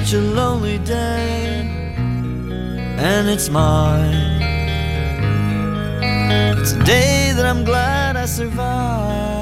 such a lonely day, and it's mine. It's a day that I'm glad I survived.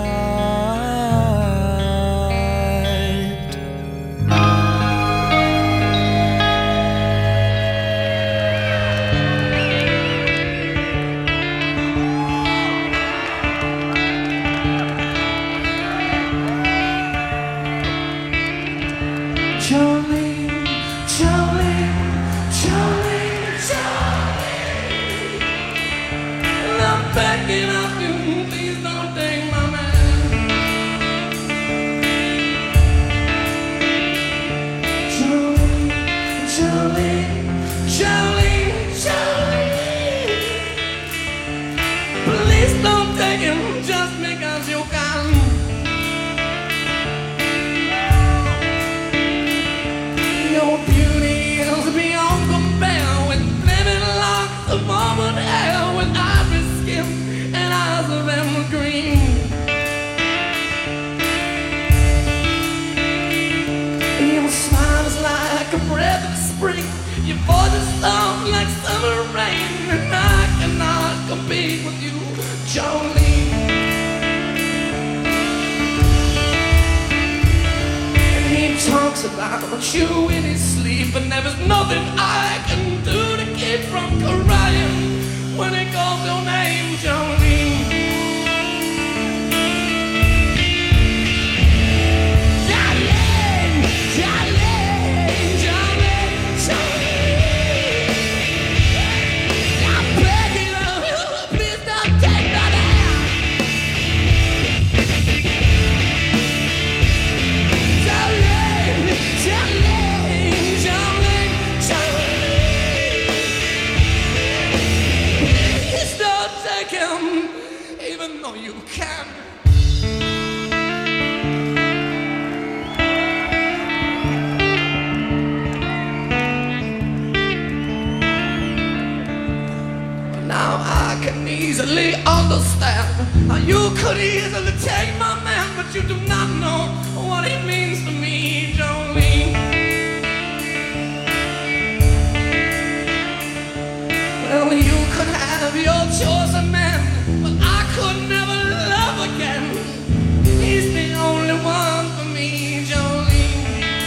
Jolene, Jolene, Jolene, Jolene. And I'm begging of you, please don't take my man. Jolene, Jolene, Jolene, Jolene. Please don't take him just because you can. Your beauty is beyond compare, with flaming locks of auburn hair, with ivory skin and eyes of emerald green. Your smile is like a breath of spring, your voice is soft like summer rain, and I cannot compete with you, Jolene. He talks about you in his sleep, and there is nothing I can do to keep from crying when he calls your name, Jolene. Jolene, Jolene, Jolene, Jolene. I'm begging of you, please don't take that out. Jolene, Jolene, Jolene. Please don't take him, even though you can. Now I can easily understand how you could easily take my man, but you do not know what he means to me, Jolene. Well, you could have your chosen man, but I could never love again. He's the only one for me, Jolene.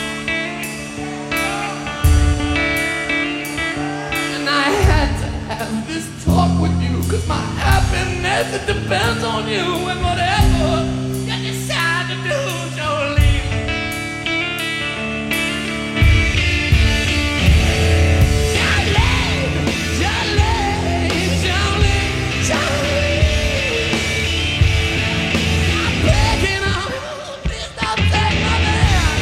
And I had to have this talk with you, 'cause my happiness, it depends on you, and whatever you decide to do, Jolene. Jolene, Jolene, Jolene, Jolene. I'm begging of you, please don't take my man.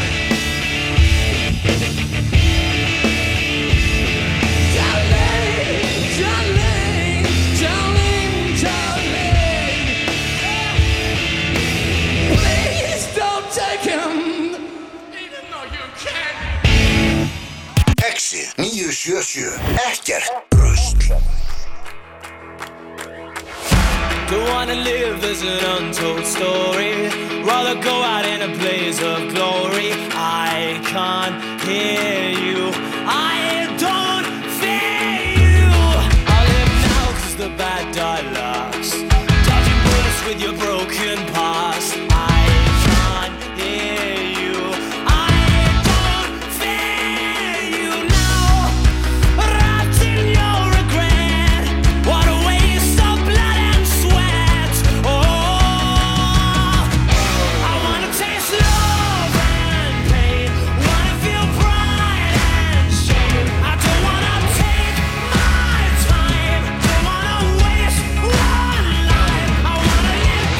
Jolene, Jolene, Jolene, Jolene. Please don't take him, even though you can. Exi 977. Ekkert rusl. Don't wanna live as an untold story, rather go out in a blaze of glory. I can't hear you, I don't fear you. I live now 'cause the bad die last, dodging bullets with your broken past. I can't hear you, I don't fear you now. Wrapped in your regret, what a waste of blood and sweat. Oh, I wanna taste love and pain, wanna feel pride and shame. I don't wanna take my time, don't wanna waste one life. I wanna live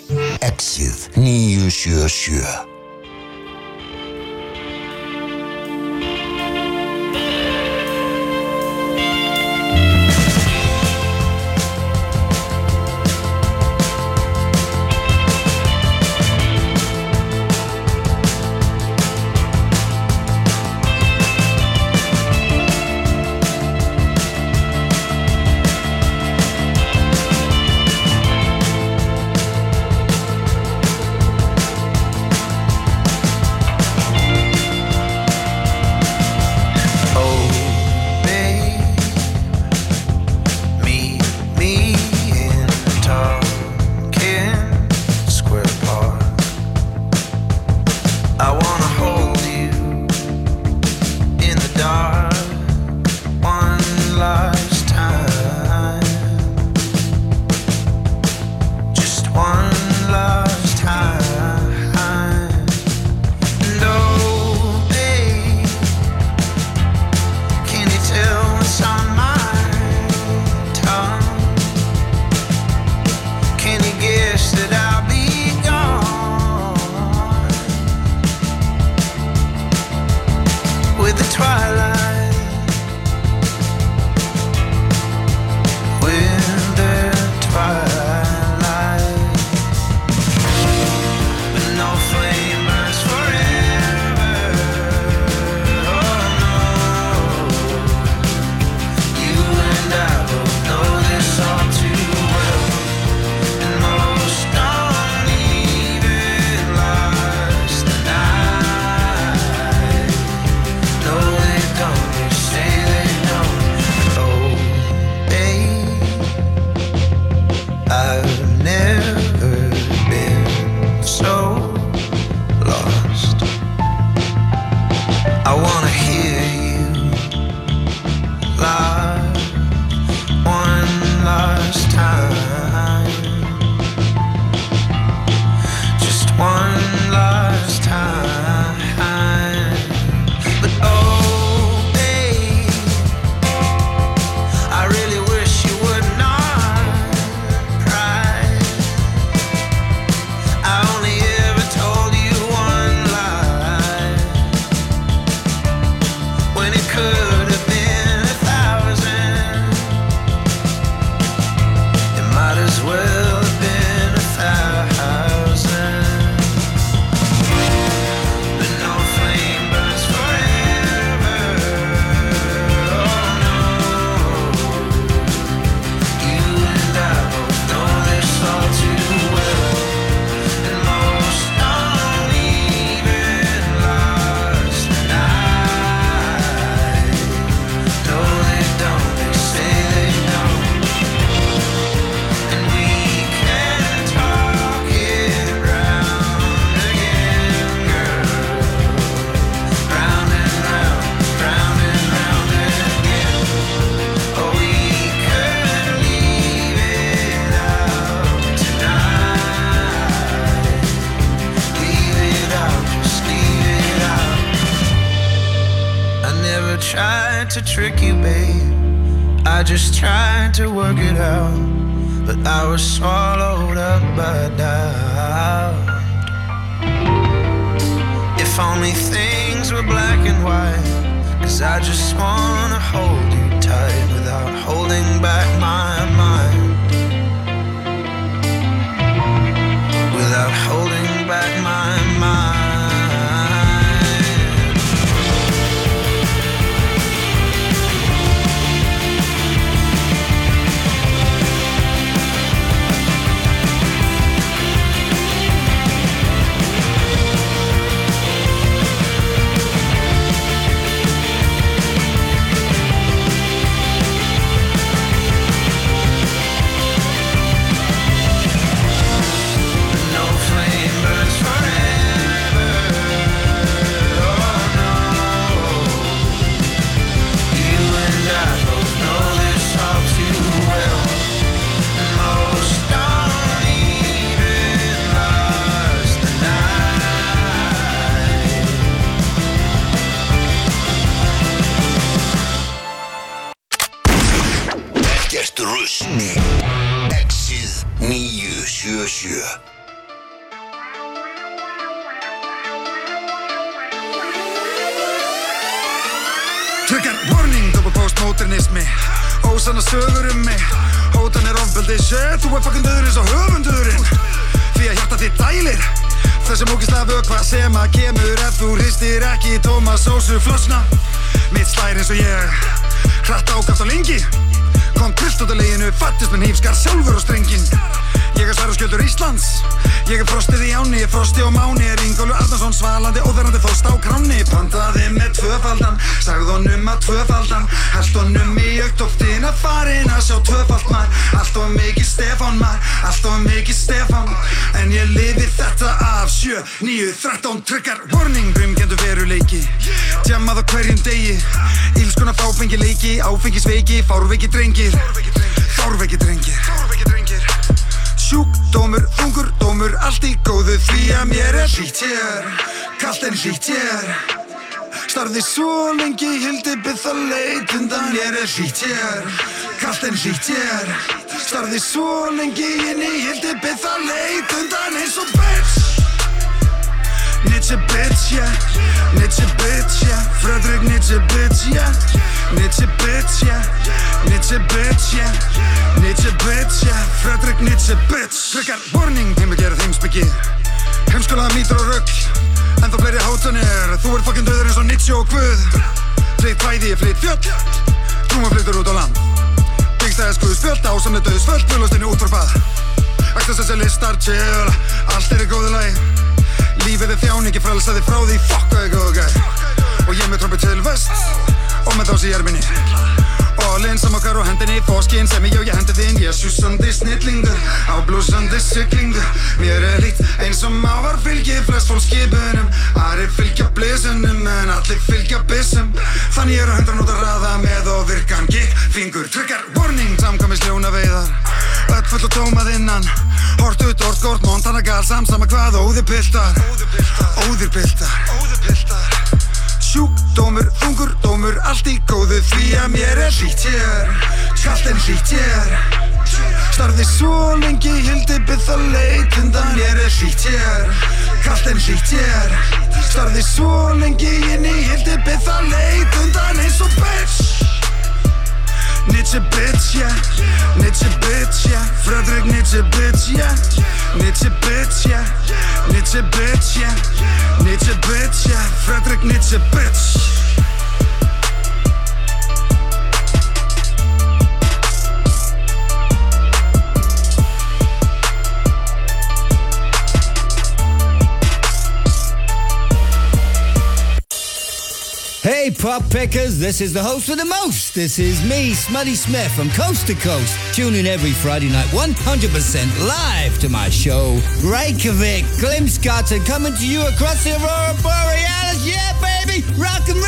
Exit 977. To trick you, babe. I just tried to work it out, but I was swallowed up by doubt. If only things were black and white, 'cause I just wanna hold you tight without holding back my mind, without holding back my mind. Módernismi, ósanna sögur mig Hótanir ofbeldi, shit, þú fucking döður eins og höfundurinn Því að hjarta þitt dælir Þessum ógeðslega vökva sem að kemur ef þú hristir ekki tóma sósu flosna Mitt slær eins og ég hratt ákast á lengi Kom trillt út af leginu, fattist með hnífskar sjálfur á strengin Ég Sverrir Skjöldur Íslands Ég frostið í áni, Frosti og Máni Ingólfur Arnarsson svalandi, óþverrandi þóst á kránni Pantaði með tvöfaldan, sagði honum að tvöfaldan Held honum í augtóftina farin að sjá tvöfald maður Allt of mikið Stefán maður, allt of mikið Stefán En ég lifi þetta af 7, 9, 13 Trigger warning, brimkendu veruleiki Tjammað á hverjum degi Ílskuna fáfengileiki, áfengisveiki Fárveiki drengir Sjúkdómur, þungur dómur, allt í góðu því að mér hlýtt hér Kalt en hlýtt hér Starði svo lengi, hildi byð það leit undan mér hlýtt hér Kalt en hlýtt hér Starði svo lengi inni, hildi byð það leit undan eins og bitch Nietzsche bitch, yeah Nietzsche bitch, yeah Fredrik Nietzsche bitch, yeah Nietzsche bitch, yeah Nietzsche bitch, yeah Nietzsche bitch, yeah Fredrik Nietzsche bitch Trigger warning, heimilgerð heimsbyggi Heimskulaða mýtur og rugl En þá fleiri hótanir Þú fucking döður eins og Nietzsche og Guð Flyt kvæði, flyt fjöll Trúma flytur út á land Byggstæðis Guðspjöld, ásamlega döðsföld Brjóðlustinni útvarpað Ætast þessi listar, chill Allt í góðu lagi Lífið þjáningi frelsaði frá því Fuck hvað ég góðu gæ Og ég með trombi til vest Og með dás í erminni All in samokkar og hendinni Fóskinn sem ég hendi þinn Ég sjúsandi snillingur Á blúsandi siglingu Mér lít eins og mávar fylgi Flest fólk skipunum Aðrir fylgja blísunum En allir fylgja byssum Þannig eru 100 nót að raða með og virkan gikk Fingur trigger warning Samkvæmis ljóna veiðar Öll full og tómað innan Hort ut, orð, skort, Montana gal Samsama hvað óðir piltar Sjúkdómur, þungur dómur, allt í góðu því að mér hlýtt hér Kalt en hlýtt hér Starði svo lengi, hildi byð það leit undan mér hlýtt hér Kalt en hlýtt hér Starði svo lengi inni, hildi byð það leit undan eins og bitch Nietzsche bitch, yeah Nietzsche bitch, yeah Fredrik Nietzsche bitch, yeah Nietzsche bitch, yeah Nietzsche bitch, yeah Nietzsche bitch, yeah Fredrik Nietzsche bitch Hey pop pickers, this is the host with the most. This is me, Smutty Smith from Coast to Coast. Tune in every Friday night 100% live to my show Reykjavik, Glimskatten, coming to you across the Aurora Borealis. Yeah baby, rock and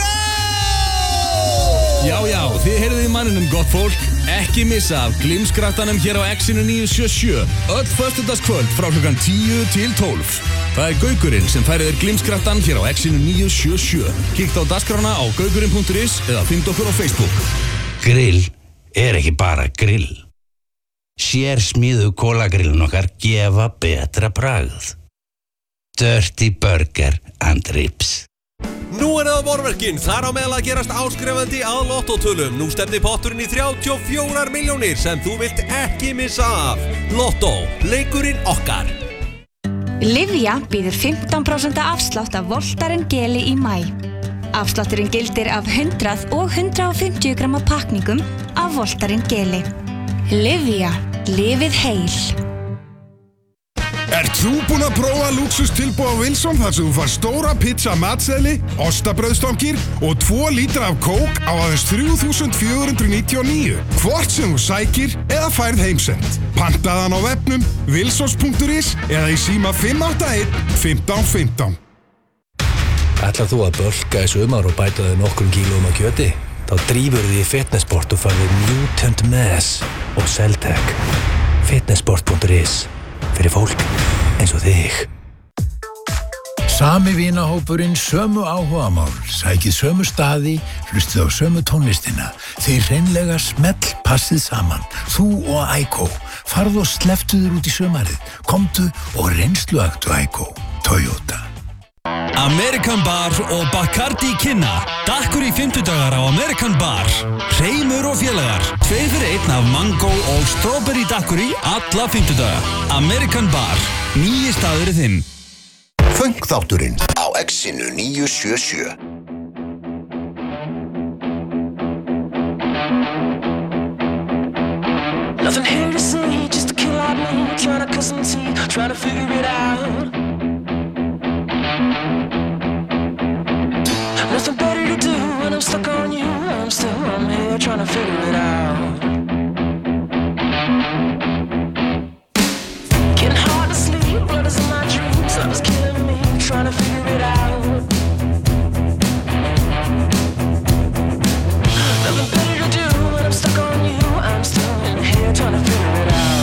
roll! Já, þið heyrðuð í manninum gott fólk. Ekki missa af Glimskrattanum hér á X-inu 977. Öll föstudagskvöld frá klukkan 10 til 12. Það er Gaugurinn sem færir þér Glimskrattan hér á X-inu 977. Kíkt á dagskrána á gaugurinn.is eða finn okkur á Facebook. Grill ekki bara grill. Sérsmíðu kólagrillin okkar gefa betra bragð. Dirty Burger and Ribs. Nú það vorverkin, þar á meðal að gerast áskrifandi að lottotölum. Nú stefnir potturinn í 34 milljónir sem þú vilt ekki missa af. Lottó, leikurinn okkar. Livia býður 15% afslátt af Voltaren geli í maí. Afslátturinn gildir af 100 og 150 gramma pakningum af Voltaren geli. Livia, lifið heil. Þú búinn að prófa lúxustilboð á Wilson þar sem þú fær stóra pizza matseðli, ostabrauðstangir og 2 lítra af kók á aðeins 3.499. Hvort sem þú sækir eða færð heimsend. Pantaðan á vefnum wilsons.is eða í síma 581 1515. Ætlar þú að bölka í sumar og bæta þig nokkrum kílóum af kjöti? Þá drífur þig í Fitnessport og farið Mutant Mass og Celtec. Fitnessport.is fyrir fólk eins og þig. Sami vinahópurinn, sömu áhugamál, sækið sömu staði, hlustið á sömu tónlistina. Þeir hreinlega smell passið saman. Þú og Aiko. Farðu og sleftu þér út í sumarið. Komdu og reynsluaktu Aiko. Toyota. American Bar og Bacardi kynna. Dakkur í 50 dagar á American Bar. Hreimur og félagar. 2 fyrir 1 af mango og strawberry dakkur í alla 50 daga. American Bar. Nýi staður í þinn. Funk-þátturinn á X-inu 977. Nothing here to say, just a kill out me, trying to cut some teeth, trying to figure it out. Nothing better to do when I'm stuck on you. I'm here trying to figure it out. Getting hard to sleep, blood is in my dreams. Love is killing me, trying to figure it out. Nothing better to do when I'm stuck on you. I'm still in here trying to figure it out.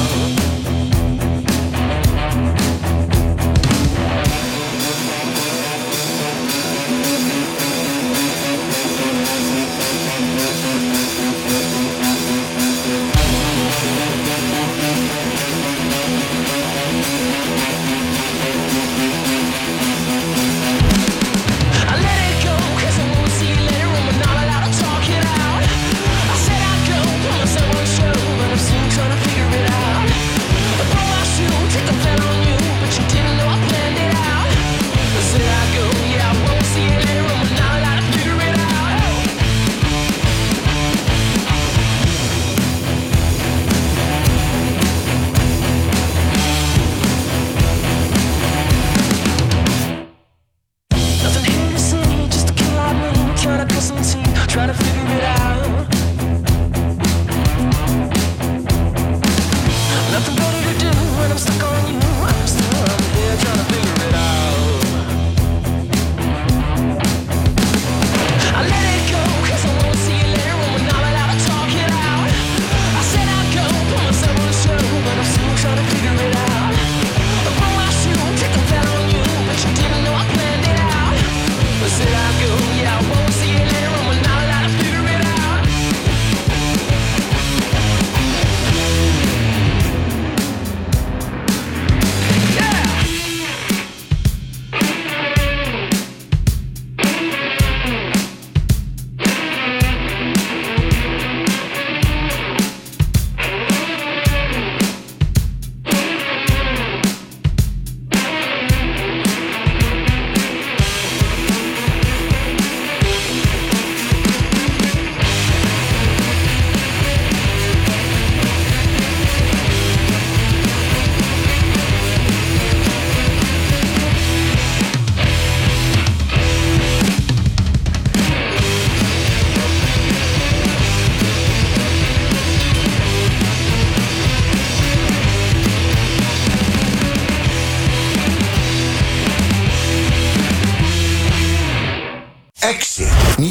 X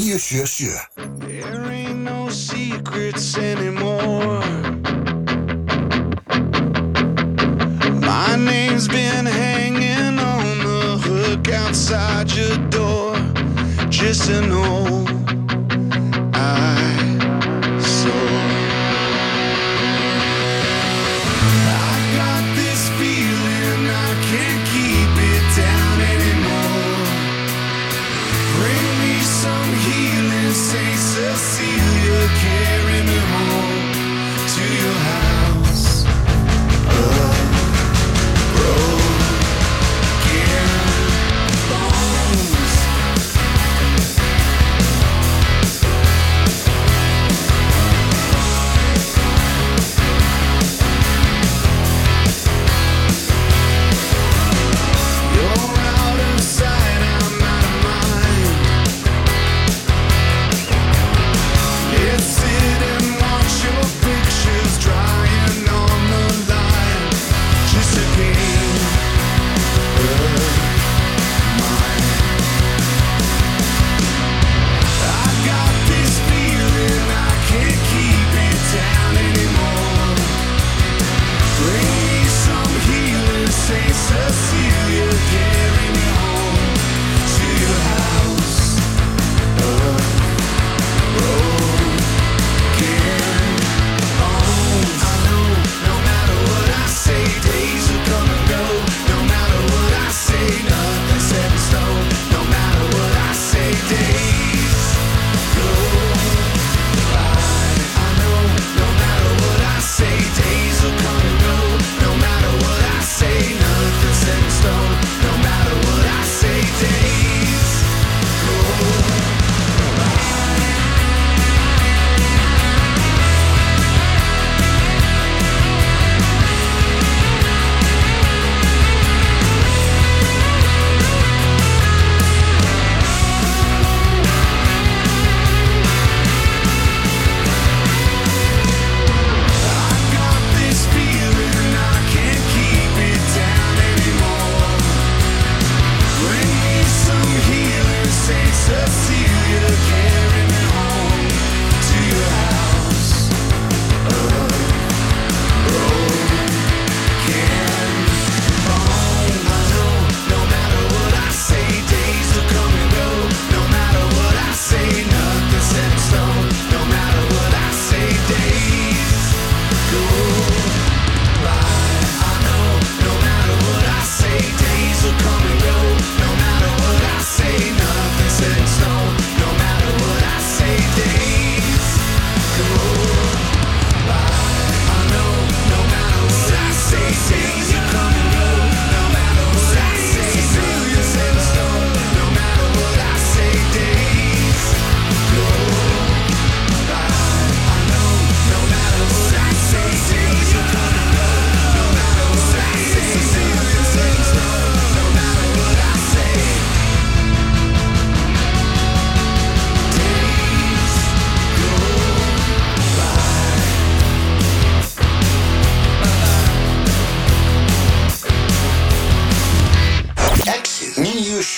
977. There ain't no secrets anymore. My name's been hanging on the hook outside your door, just to know I saw. I got this feeling I can't keep it down anymore. Bring me some healing, Saint Cecilia, carry me home to your house of broken bones.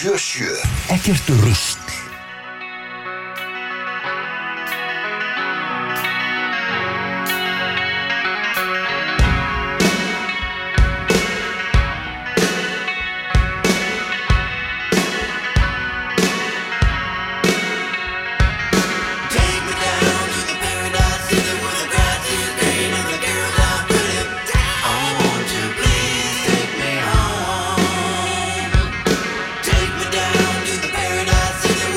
977. Ekkert rusl. Take me down to the paradise city.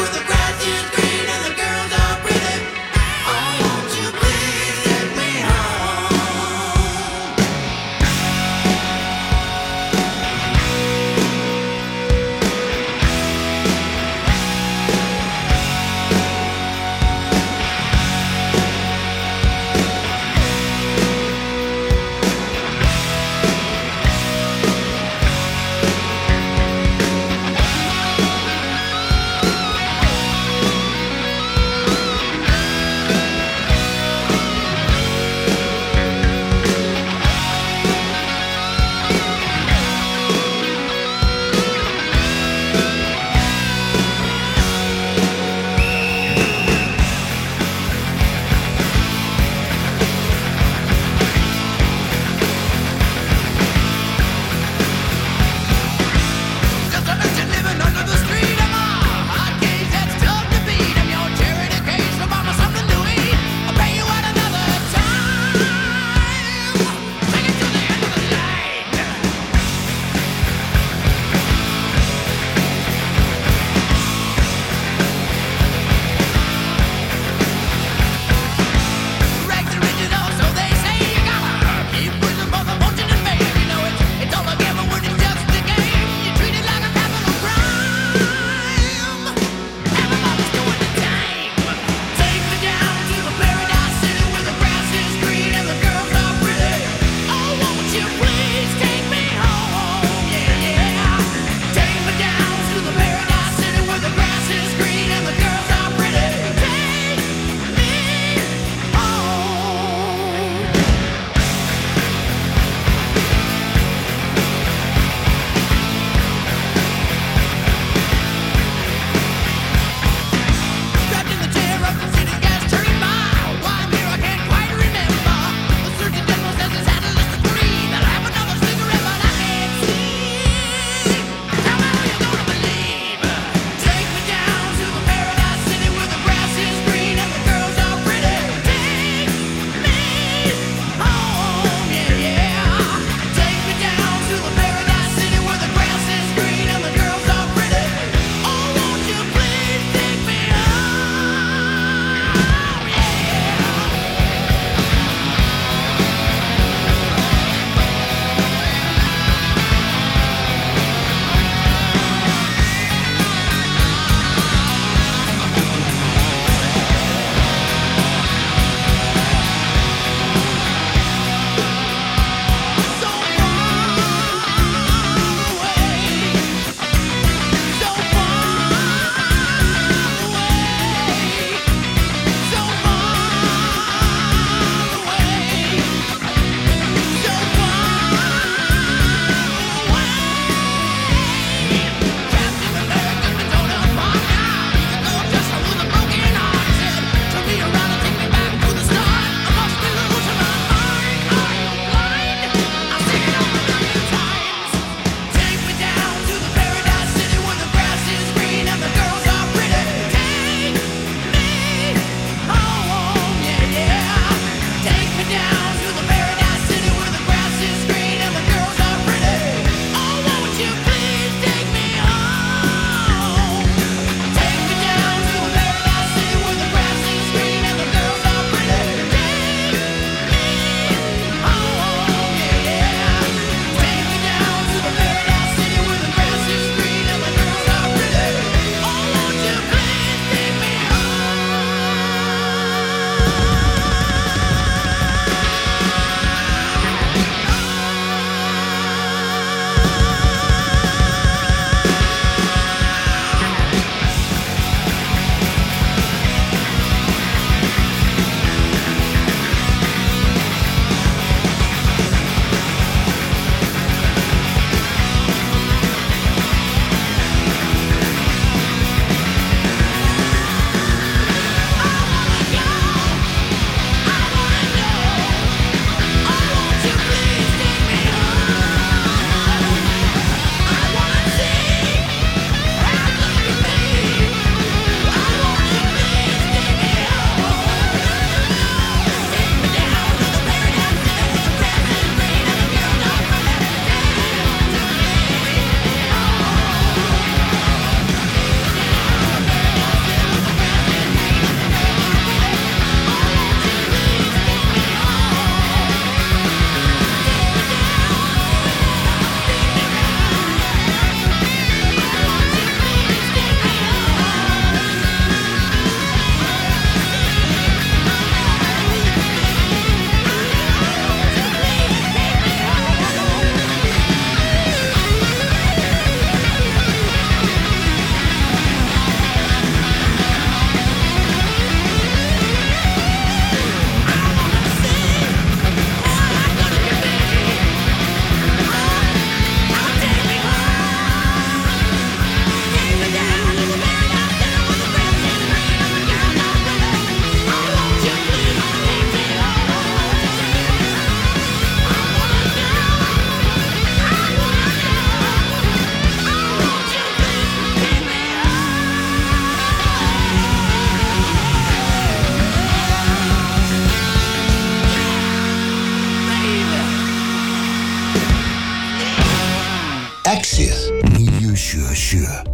977.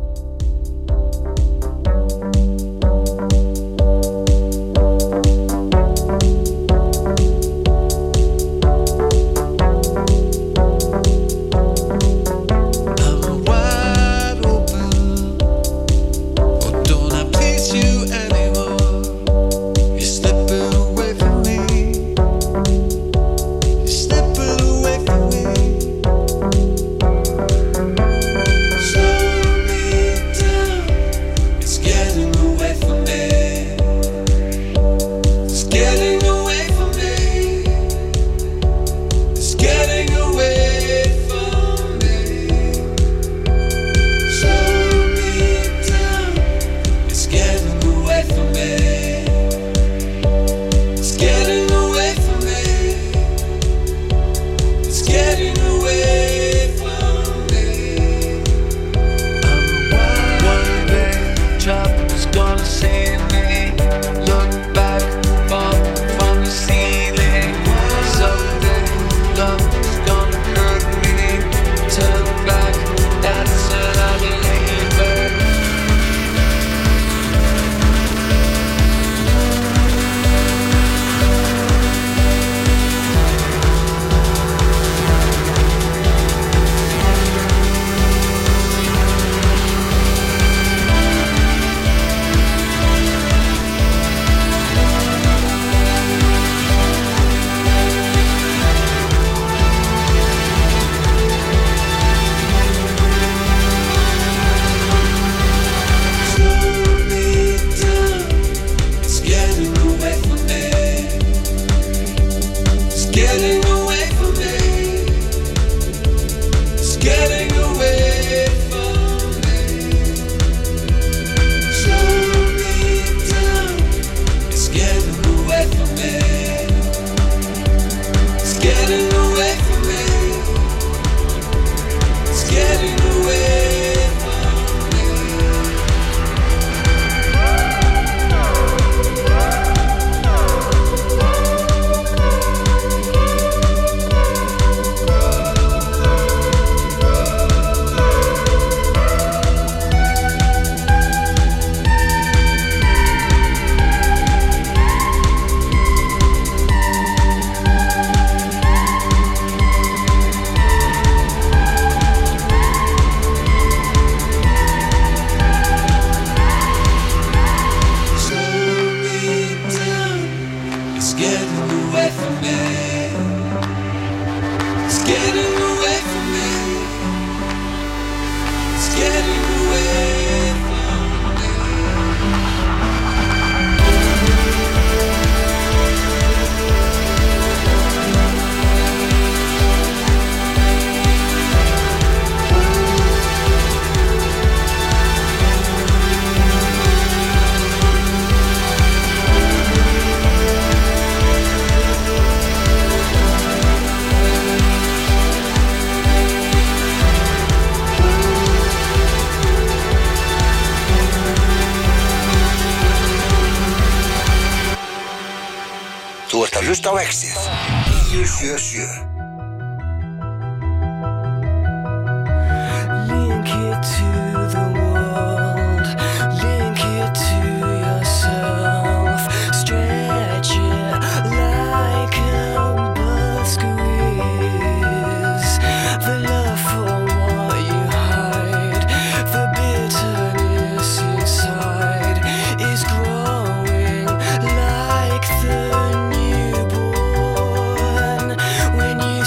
Þú ert að hlusta á Exið 977. Link it to the world, link it to yourself, stretch it like a bird squeeze. The love for what you hide, the bitterness inside is growing like the newborn when you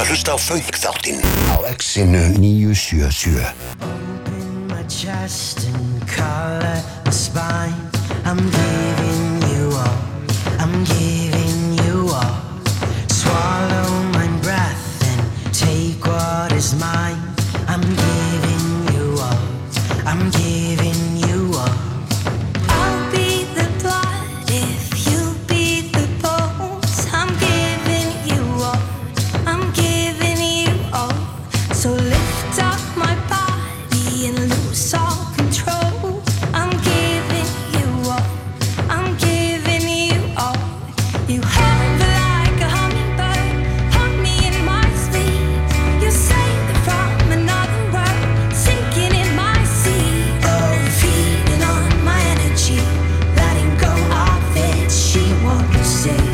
ert að hlusta á Funk-þáttinn á X-inu 977. Open my chest and color my spine. I'm giving you all. I'm giving you all. Swallow my breath and take what is mine. I'm giving you all. I'm giving you all. I'll be the blood if you be the bones. I'm giving you all. I'm giving you all. So lift up my body and lose all control. I'm giving you all. I'm giving you all. You hover like a hummingbird, hug me in my sleep. You save it from another world, sinking in my sea. Oh, feeding on my energy, letting go of it. She won't say.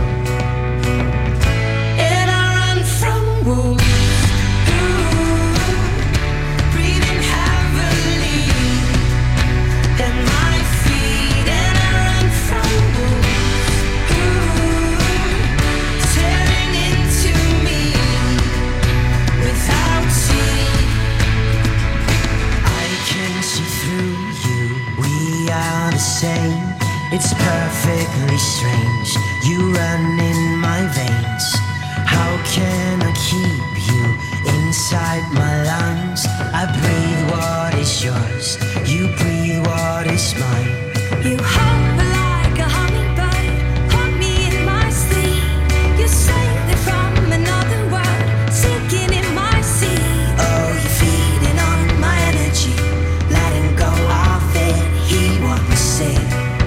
And I run from wolves. Breathing heavily in my feet, and I run from wolves tearing into me without seeing. I can see through you. We are the same. It's perfectly strange. You run in my veins. How can I keep you inside my lungs? I breathe what is yours. You breathe what is mine. You hover like a hummingbird, hug me in my sleep. You save it from another world, sinking in my sea. Oh, you're feeding on my energy, letting go of it. He won't say.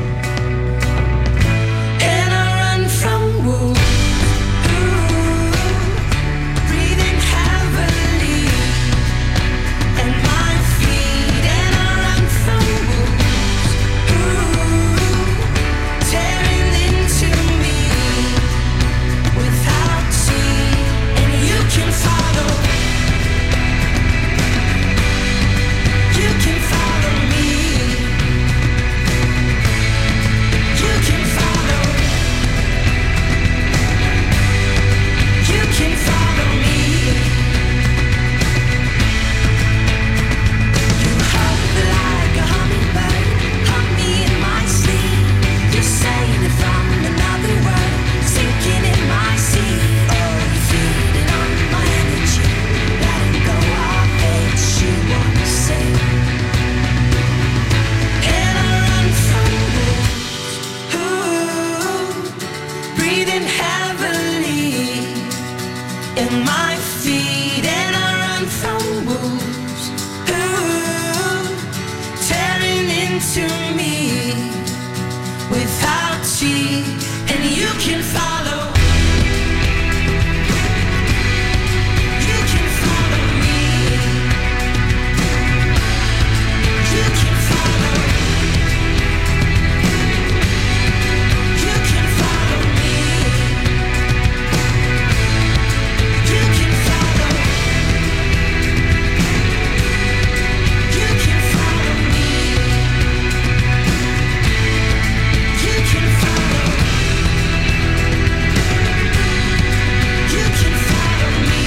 And I run from wolves, breathing heavily in my feet. And I run from wolves tearing into me without seeing. And you can follow. You can follow me. You can follow. You can follow me. You hover like a hummingbird, hug me in my sleep. You save it from another world, sinking in my sea. Oh, you're feeding on my energy, letting go of it. She won't say. And I run from wolves, breathing heavily in my feet. And I run from wolves, tearing into me without see. And you can follow. You can follow me. You can follow. You can follow me. You can follow. You can follow me. You can follow. You can follow me.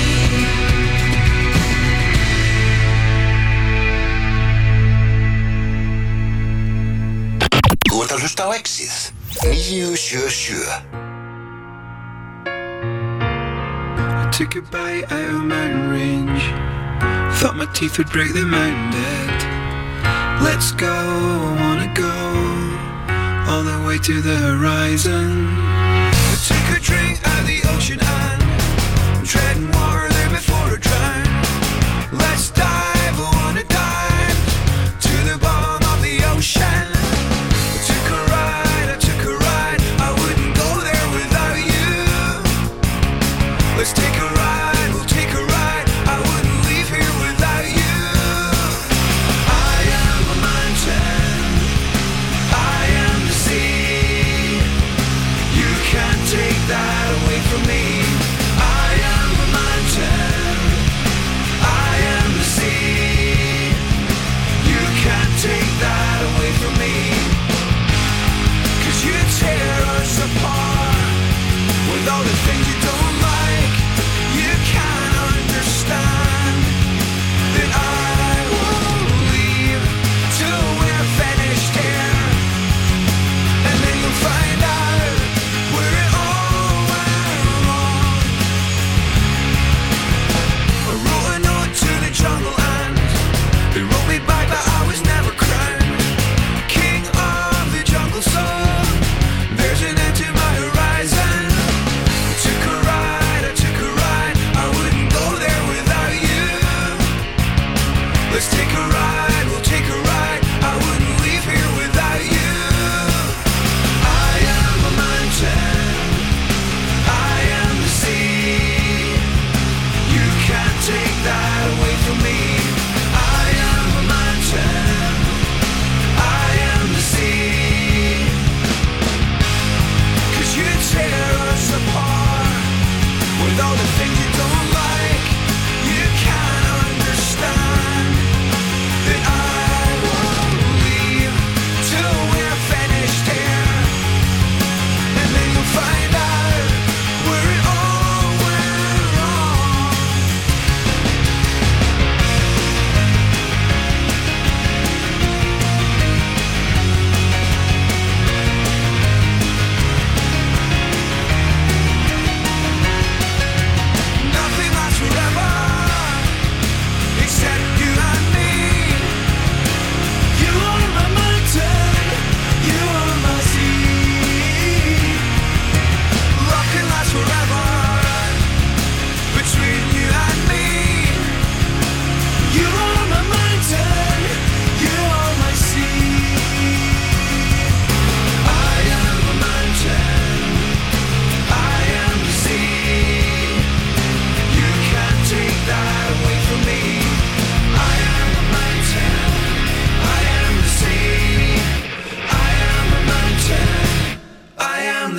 Þú ert að hlusta á X-ið 977. I took a bite out of mountain range. Thought my teeth would break the mountain dead. Let's go, I wanna go all the way to the horizon. I took a drink out of the ocean and I'm treading water there before I drown. Let's dive, I wanna dive to the bottom of the ocean. I took a ride, I wouldn't go there without you. Let's take a ride, we'll take a ride, I wouldn't leave here without you. I am a mountain, I am the sea. You can't take that away from me.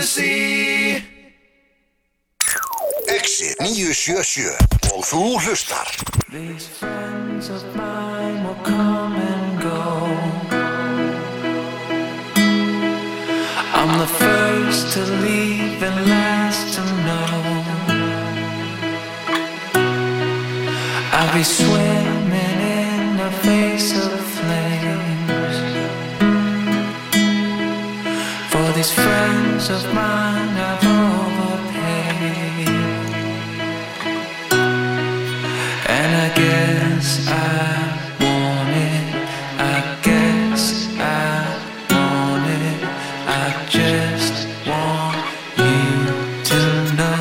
the sea. Exit 977 og þú hlustar. These friends of mine will come and go. I'm the first to leave and last to know. I'll be swimming in the face of flames. For these friends of mine I've overpaid. And I guess I want it. I guess I want it. I just want you to know.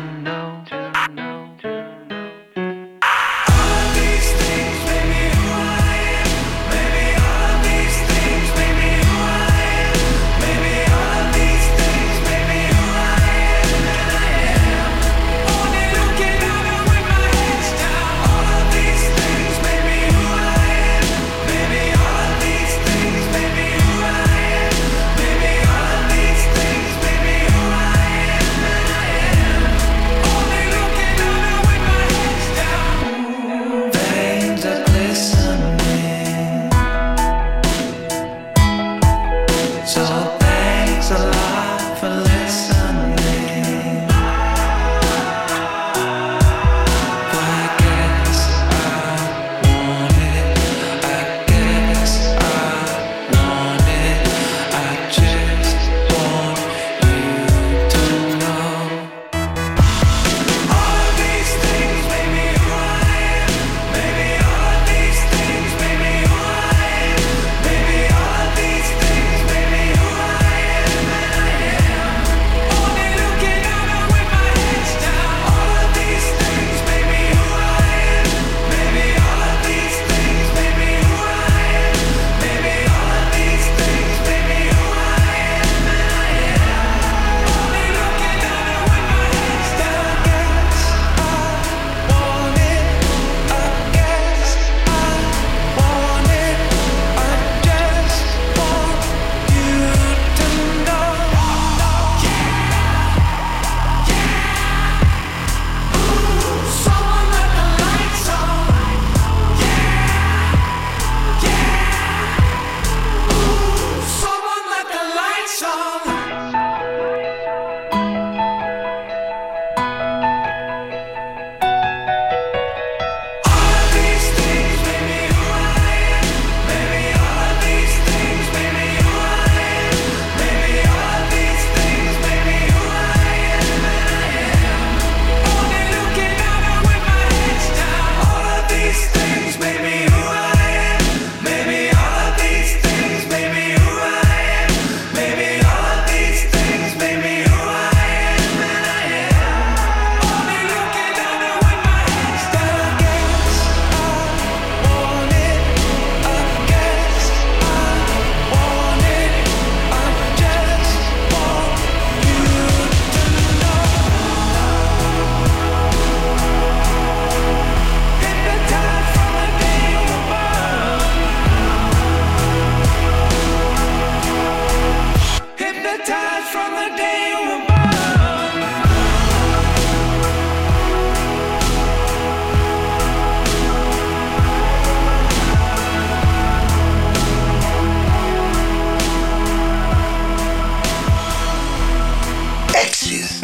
Exit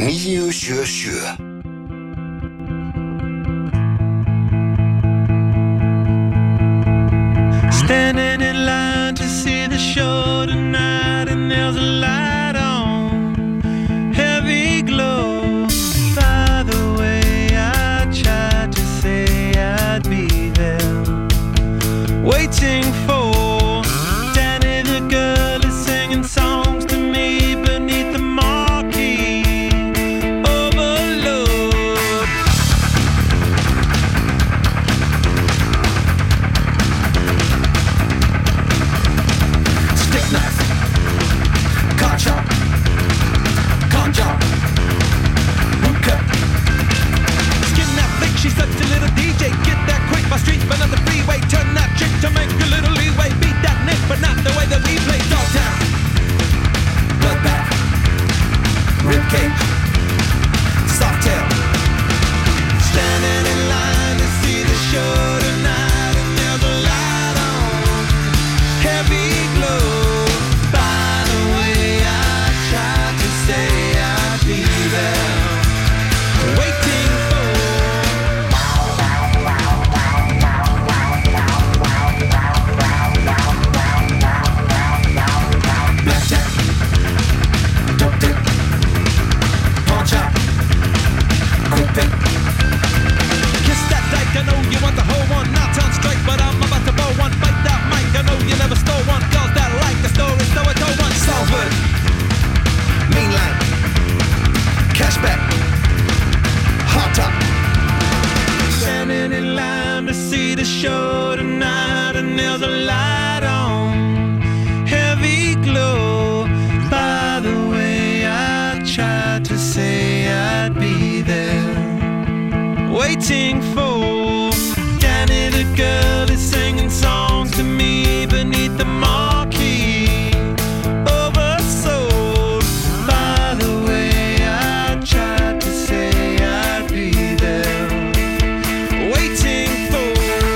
977. Standing in line to see the show tonight, and there's a light on, heavy glow. By the way, I tried to say I'd be there, waiting for Danny the girl is singing songs to me beneath the marquee overload. Stick knife, caught Okay, Softail. Standing in line to see the show tonight, and there's a light on, heavy glow. By the way, I tried to say I'd be there, waiting for. Blackjack, dope dip, pawn shop, quick pick. Kiss that dyke, I know you want the whole one. Now turn straight, but I'm about to blow one. Bite that mic, I know you never stole one. Girls that like the story, so I told one. Salford, Mainline, Cashback, Hot Top. Standing in line to see the show tonight, and there's a light on, heavy glow. By the way, I tried to say I'd be there, waiting for. Danny the girl is singing songs to me beneath the marquee, oversold. By the way, I tried to say I'd be there, waiting for.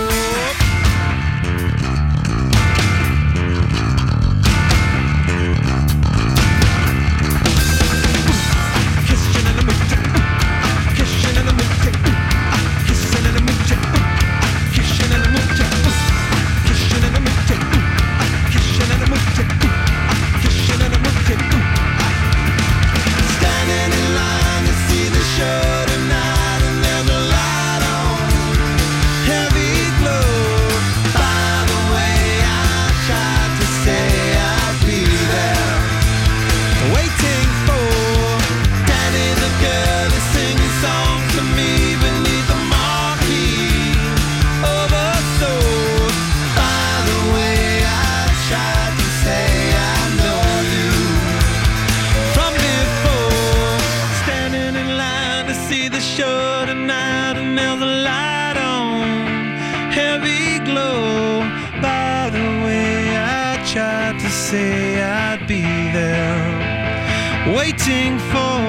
Kissing in the mood, kissing in the mood, kissing in the mood, kissing in the mood, kissing in the mood, kissing in the mood, kissing in the mood. Standing in line to see the show tonight, and there's a light on, heavy glow. By the way, I tried to say I'd be there, waiting for. Danny the girl is singing songs to me beneath the marquee, oversold. By the way, I tried to say I know you from before. Standing in line to see the show tonight, and there's a light on, heavy glow. By the way, I tried to say I'd be there, waiting for.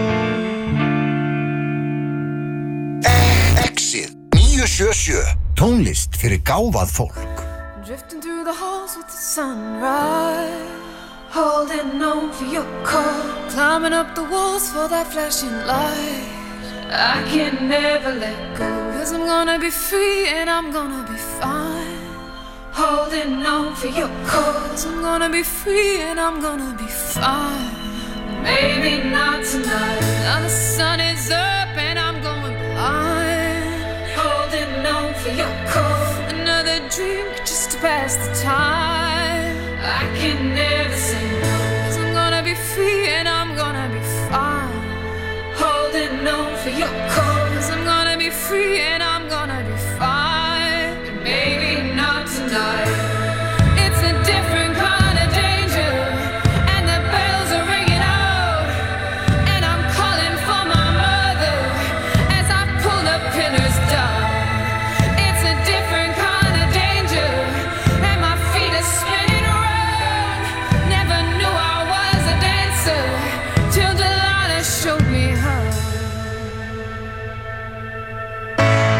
Exið 977. Tónlist fyrir gáfað fólk. Drifting through the halls with the sunrise, holding on for your call, climbing up the walls for that flashing light. I can never let go, 'cause I'm gonna be free and I'm gonna be fine. Holding on for your call, 'cause I'm gonna be free and I'm gonna be fine. Maybe not tonight, now the sun is up and I'm going blind. Holding on for your call, another drink just to pass the time. I can never say no, 'cause I'm gonna be free and I'm gonna be fine. Holding on for your call, 'cause I'm gonna be free and I'm gonna be fine. But maybe not tonight. It's a different kind of danger, and the bells are ringing out, and I'm calling for my mother as I pull the pillars down. It's a different kind of danger, and my feet are spinning around. Never knew I was a dancer till Delilah showed me how.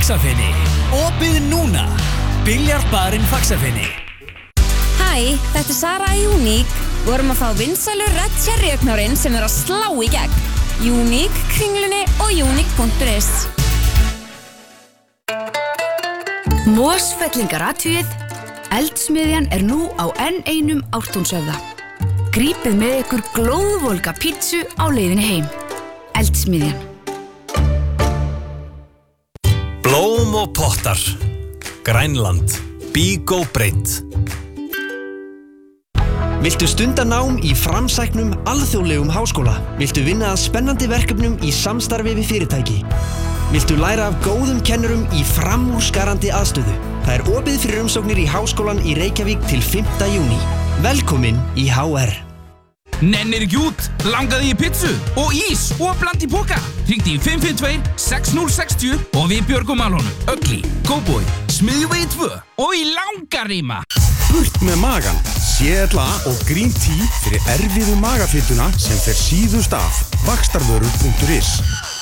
Faxafeni. Opið núna. Biljardbarinn Faxafeni. Hæ, þetta Sara í Unique. Vorum að fá vinsælu Red Cherry augnárin sem að slá í gegn. Unique, Kringlunni og unique.is. Mosfellingar Eldsmiðjan nú á enn einum Ártúnshöfða. Grípið með ykkur glóðvolga pítsu á leiðinni heim. Eldsmiðjan. Blóm og pottar. Grænland. Bígó breytt. Viltu stunda nám í framsæknum alþjóðlegum háskóla? Viltu vinna að spennandi verkefnum í samstarfi við fyrirtæki? Viltu læra af góðum kennurum í framúrskarandi aðstöðu? Það opið fyrir umsóknir í Háskólan í Reykjavík til 5. júní. Velkomin í HR. Nennir ekki út? Langaði í pizzu og ís og bland í poka? Hringdu í 552-6060 og við björgum alhónu. Ugly, Cowboy, Smiðjuvegi 2 og í Langarima. Burt með magan. CLA og Green Tea fyrir erfiðu magafylluna sem fer síðust af. Vaxtarvörur.is